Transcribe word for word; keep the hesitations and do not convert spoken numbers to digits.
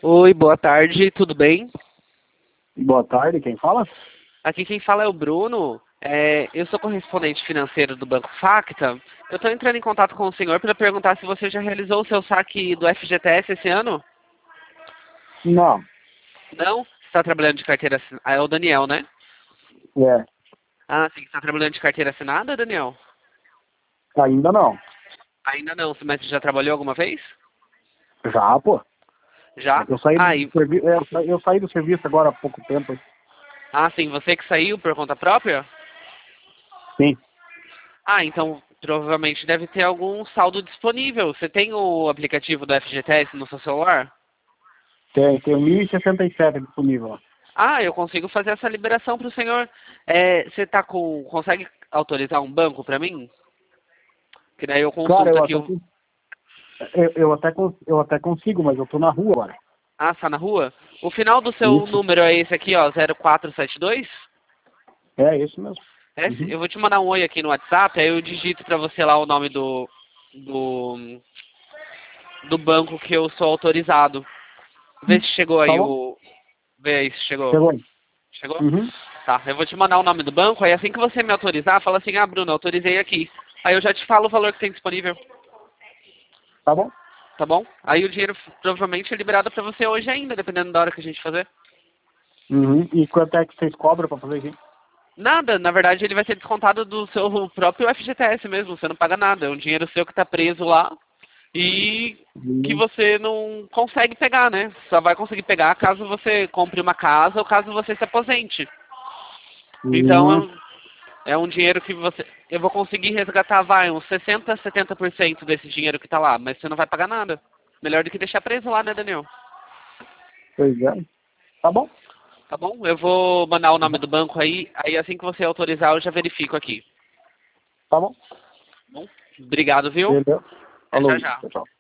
Oi, boa tarde, tudo bem? Boa tarde, quem fala? Aqui quem fala é o Bruno. É, eu sou correspondente financeiro do Banco Facta. Eu estou entrando em contato com o senhor para perguntar se você já realizou o seu saque do F G T S esse ano? Não, Não? Você está trabalhando de carteira assinada? Ah, é o Daniel, né? é, Ah, sim, está trabalhando de carteira assinada, Daniel? ainda não. Ainda não, mas você já trabalhou alguma vez? Já, pô. Já? Eu saí Ah, do e, serviço, eu saí eu saí do serviço agora há pouco tempo. ah, sim, você que saiu por conta própria? Sim, Ah, então provavelmente deve ter algum saldo disponível. Você tem o aplicativo do F G T S no seu celular? tem, tem mil e sessenta e sete disponível lá. Ah, eu consigo fazer essa liberação para o senhor. É, você tá com, consegue autorizar um banco para mim? Que daí eu Cara, consulto eu aqui até, o... cons- eu, eu até, cons- eu até consigo, mas eu tô na rua agora. Ah, está na rua? O final do seu Isso, número é esse aqui, ó, zero quatro sete dois? é isso mesmo. É, Uhum. eu vou te mandar um oi aqui no WhatsApp, aí eu digito para você lá o nome do, do, do banco que eu sou autorizado. Vê se chegou Tá aí bom? o... Vê aí se chegou. Chegou aí. Chegou? Uhum. Tá, eu vou te mandar o nome do banco, aí assim que você me autorizar, fala assim, ah, Bruno, autorizei aqui. Aí eu já te falo o valor que tem disponível, Tá bom? tá bom? Aí o dinheiro provavelmente é liberado pra você hoje ainda, dependendo da hora que a gente fazer. Uhum. E quanto é que vocês cobram pra fazer isso? Nada, na verdade ele vai ser descontado do seu próprio F G T S mesmo, você não paga nada, é um dinheiro seu que tá preso lá e que Uhum. você não consegue pegar, né? Só vai conseguir pegar caso você compre uma casa ou caso você se aposente. Então é Uhum. um, é um dinheiro que você. Eu vou conseguir resgatar, vai, uns sessenta, setenta por cento desse dinheiro que tá lá, mas você não vai pagar nada. Melhor do que deixar preso lá, né, Daniel? Pois é. Tá bom? Tá bom? Eu vou mandar o nome Uhum. do banco aí, aí assim que você autorizar eu já verifico aqui. Tá bom? Tá bom? Obrigado, viu? Beleza. Até já Falou. já. Tchau, tchau.